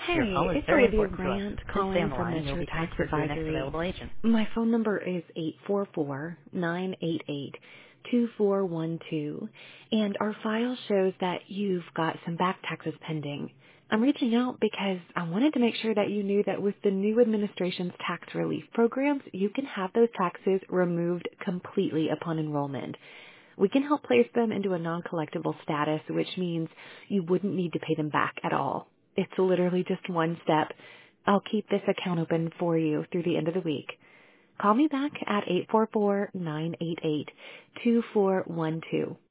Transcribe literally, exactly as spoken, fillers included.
Your Hey, call is it's very Olivia important to us. Grant Please stay on calling the from line and you'll Metro be Tax transferred to the next Advisory. available agent. My phone number is eight four four, nine eight eight, two four one two, and our file shows that you've got some back taxes pending. I'm reaching out because I wanted to make sure that you knew that with the new administration's tax relief programs, you can have those taxes removed completely upon enrollment. We can help place them into a non-collectible status, which means you wouldn't need to pay them back at all. It's literally just one step. I'll keep this account open for you through the end of the week. Call me back at eight four four, nine eight eight, two four one two.